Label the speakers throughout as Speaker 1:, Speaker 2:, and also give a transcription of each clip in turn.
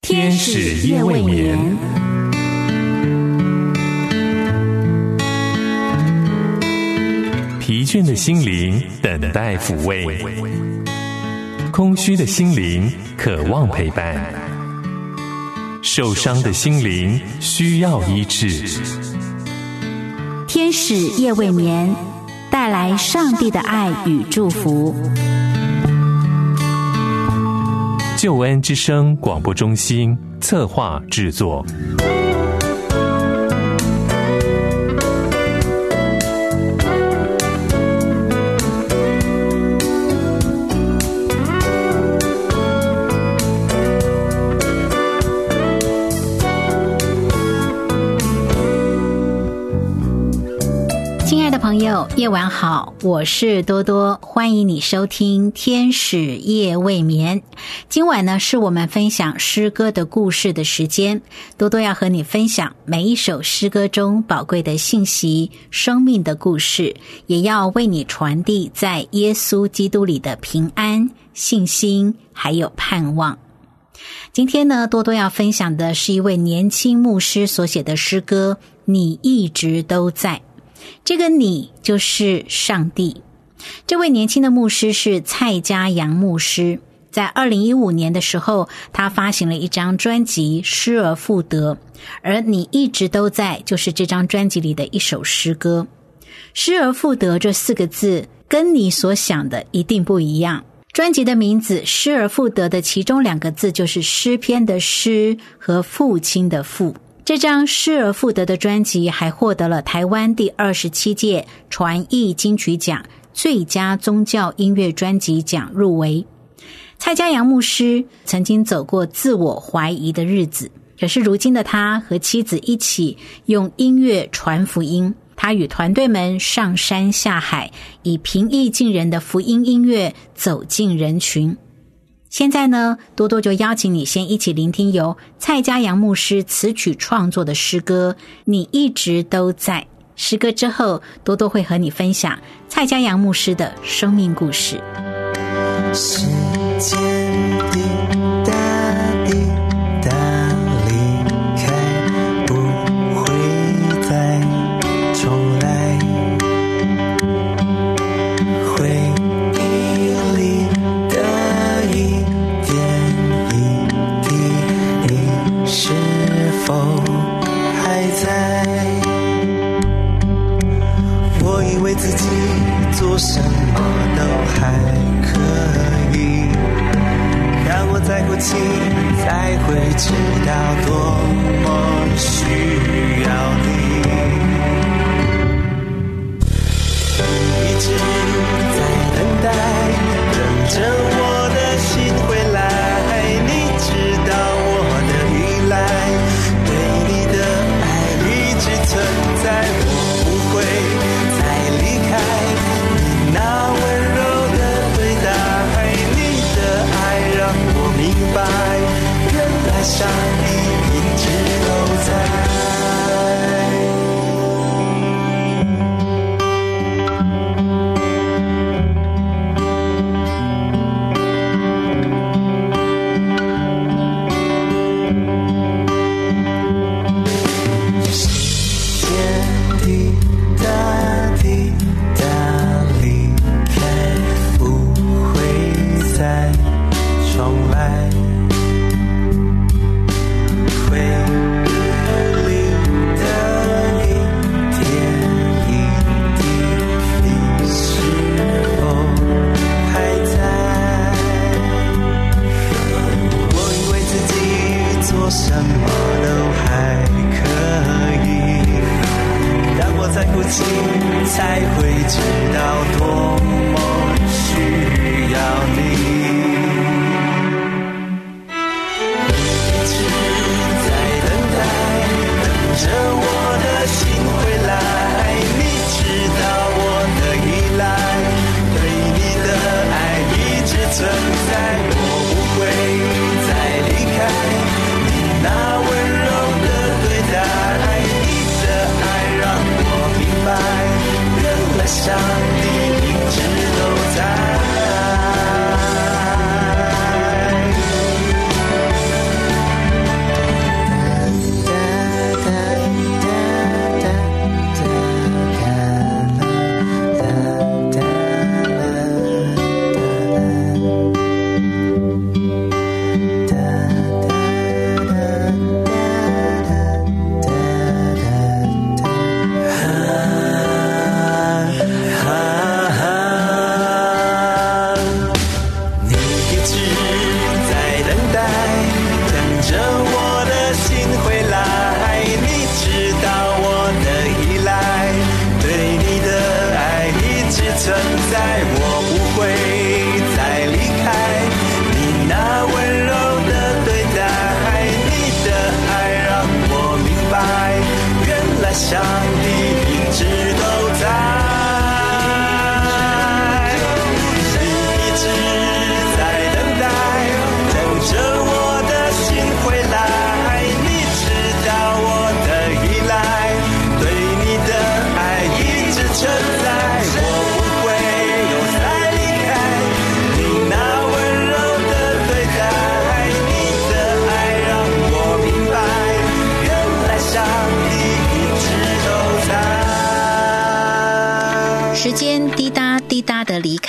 Speaker 1: 天使夜未眠，疲倦的心灵等待抚慰，空虚的心灵渴望陪伴，受伤的心灵需要医治。
Speaker 2: 天使夜未眠，带来上帝的爱与祝福。
Speaker 1: 救恩之声广播中心策划制作。
Speaker 2: 亲爱的朋友，夜晚好，我是多多，欢迎你收听天使夜未眠。今晚呢，是我们分享诗歌的故事的时间。多多要和你分享每一首诗歌中宝贵的信息，生命的故事，也要为你传递在耶稣基督里的平安、信心还有盼望。今天呢，多多要分享的是一位年轻牧师所写的诗歌，你一直都在。这个你就是上帝。这位年轻的牧师是蔡家阳牧师，在2015年的时候，他发行了一张专辑《失而复得》，而你一直都在就是这张专辑里的一首诗歌。失而复得这4个字跟你所想的一定不一样。专辑的名字失而复得的其中2个字就是诗篇的诗和父亲的父。这张失而复得的专辑还获得了台湾第27届传艺金曲奖最佳宗教音乐专辑奖入围。蔡家阳牧师曾经走过自我怀疑的日子，可是如今的他和妻子一起用音乐传福音，他与团队们上山下海，以平易近人的福音音乐走进人群。现在呢，多多就邀请你先一起聆听由蔡家阳牧师词曲创作的诗歌《你一直都在》。诗歌之后，多多会和你分享蔡家阳牧师的生命故事。
Speaker 3: 时间滴答滴答离开，不会再重来，回忆里的一点一滴，你是否还在？我以为自己做什么都还可以，让我再哭泣才会知道多么需要你。一直在等待，等着我的心回来，你知道我的依赖，对你的爱一直存在，我不会再离开你那温柔的对待，你的爱让我明白，原来上帝一直都在。才会知道多么需要你，一直在等待，等着我的心回来，你知道我的依赖，对你的爱一直存在，我不会再离开你那温柔的对待，你的爱让我明白，上帝一直都在。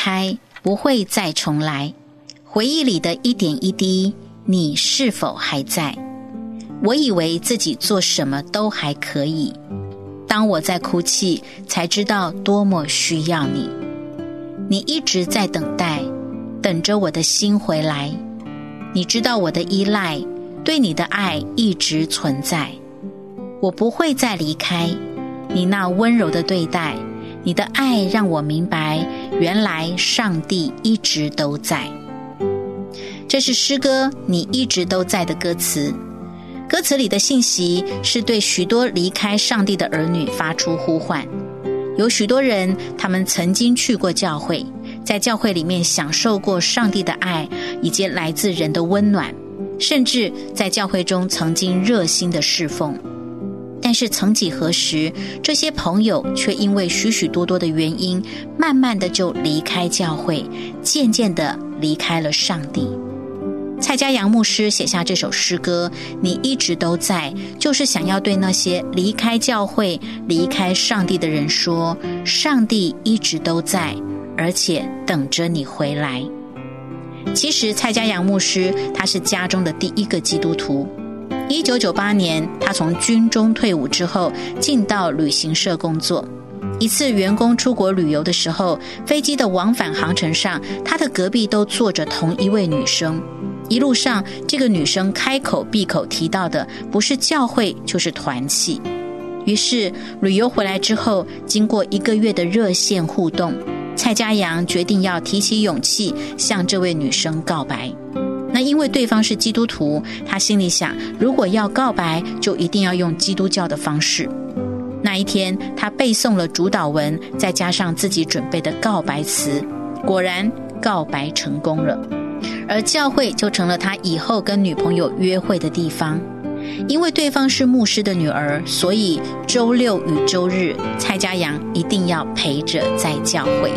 Speaker 2: 开，不会再重来。回忆里的一点一滴，你是否还在？我以为自己做什么都还可以，当我在哭泣，才知道多么需要你。你一直在等待，等着我的心回来。你知道我的依赖，对你的爱一直存在。我不会再离开，你那温柔的对待，你的爱让我明白，原来上帝一直都在。这是诗歌你一直都在的歌词，歌词里的信息是对许多离开上帝的儿女发出呼唤。有许多人，他们曾经去过教会，在教会里面享受过上帝的爱以及来自人的温暖，甚至在教会中曾经热心的侍奉。但是曾几何时，这些朋友却因为许许多多的原因，慢慢的就离开教会，渐渐的离开了上帝。蔡家阳牧师写下这首诗歌，你一直都在，就是想要对那些离开教会、离开上帝的人说，上帝一直都在，而且等着你回来。其实蔡家阳牧师他是家中的第一个基督徒。1998年，他从军中退伍之后，进到旅行社工作。一次员工出国旅游的时候，飞机的往返航程上，他的隔壁都坐着同一位女生。一路上，这个女生开口闭口提到的不是教会就是团契。于是旅游回来之后，经过1个月的热线互动，蔡家阳决定要提起勇气向这位女生告白。那因为对方是基督徒，他心里想，如果要告白，就一定要用基督教的方式。那一天，他背诵了主祷文，再加上自己准备的告白词，果然告白成功了。而教会就成了他以后跟女朋友约会的地方。因为对方是牧师的女儿，所以周六与周日，蔡家阳一定要陪着在教会。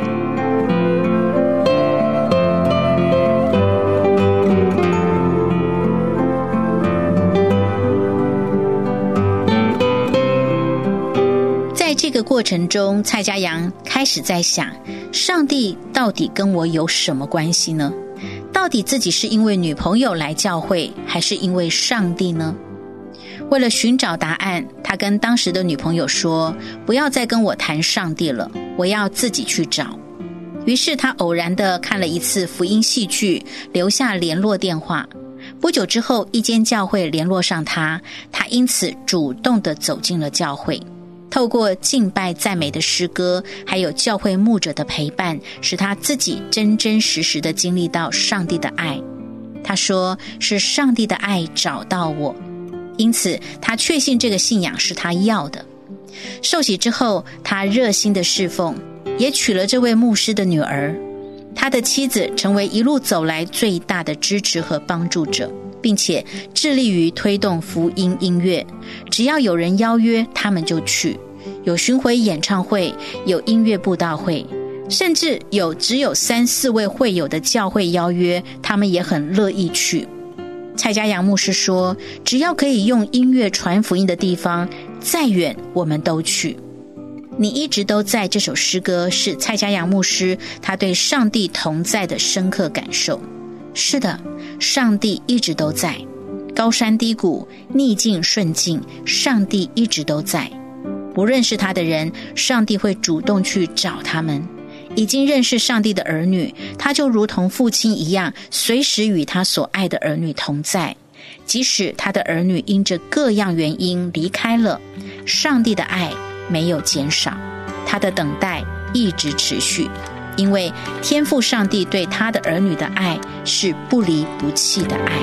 Speaker 2: 在这个过程中，蔡家阳开始在想，上帝到底跟我有什么关系呢？到底自己是因为女朋友来教会，还是因为上帝呢？为了寻找答案，他跟当时的女朋友说，不要再跟我谈上帝了，我要自己去找。于是他偶然地看了一次福音戏剧，留下联络电话。不久之后，一间教会联络上他，他因此主动地走进了教会。透过敬拜赞美的诗歌，还有教会牧者的陪伴，使他自己真真实实地经历到上帝的爱。他说，是上帝的爱找到我，因此他确信这个信仰是他要的。受洗之后，他热心的侍奉，也娶了这位牧师的女儿。他的妻子成为一路走来最大的支持和帮助者，并且致力于推动福音音乐。只要有人邀约，他们就去。有巡回演唱会，有音乐布道会，甚至有只有3-4位会友的教会邀约，他们也很乐意去。蔡家阳牧师说，只要可以用音乐传福音的地方，再远我们都去。你一直都在这首诗歌是蔡家阳牧师他对上帝同在的深刻感受。是的，上帝一直都在，高山低谷，逆境顺境，上帝一直都在。不认识他的人，上帝会主动去找他们。已经认识上帝的儿女，他就如同父亲一样，随时与他所爱的儿女同在。即使他的儿女因着各样原因离开了，上帝的爱没有减少，他的等待一直持续，因为天父上帝对他的儿女的爱是不离不弃的爱。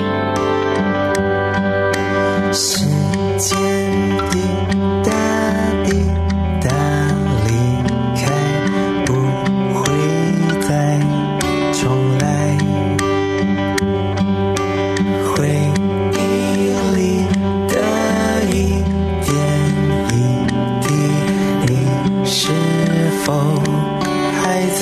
Speaker 3: 时间滴答滴答离开，不会再重来。回忆里的一点一滴，你是否还在？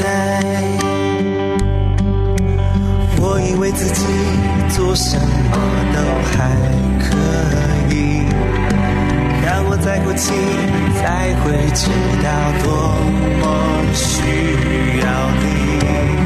Speaker 3: 我以为自己做什么都还可以，让我再哭泣，才会知道多么需要你。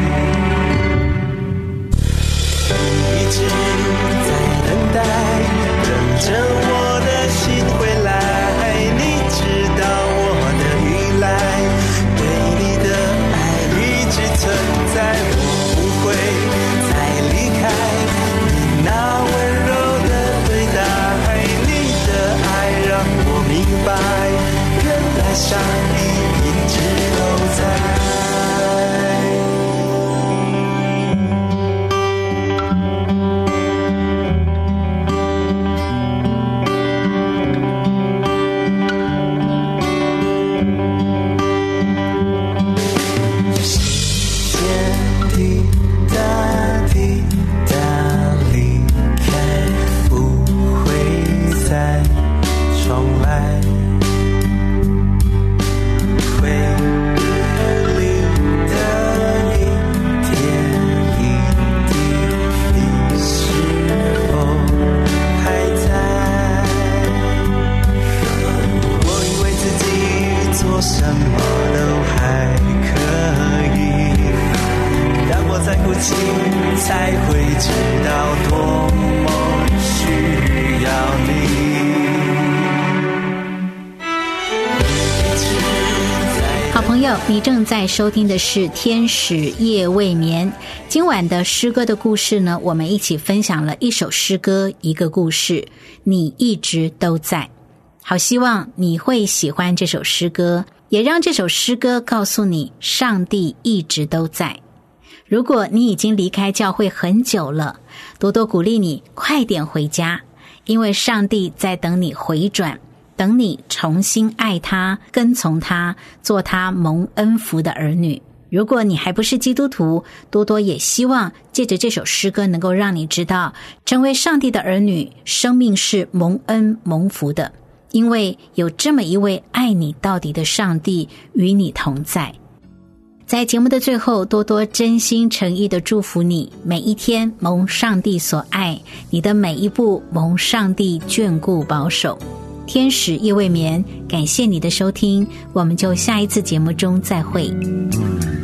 Speaker 2: 友，你正在收听的是天使夜未眠。今晚的诗歌的故事呢，我们一起分享了一首诗歌，一个故事，你一直都在。好希望你会喜欢这首诗歌，也让这首诗歌告诉你上帝一直都在。如果你已经离开教会很久了，多多鼓励你快点回家，因为上帝在等你回转，等你重新爱他，跟从他，做他蒙恩福的儿女。如果你还不是基督徒，多多也希望借着这首诗歌能够让你知道，成为上帝的儿女，生命是蒙恩蒙福的，因为有这么一位爱你到底的上帝与你同在。在节目的最后，多多真心诚意的祝福你，每一天蒙上帝所爱，你的每一步蒙上帝眷顾保守。天使夜未眠，感谢你的收听，我们就下一次节目中再会。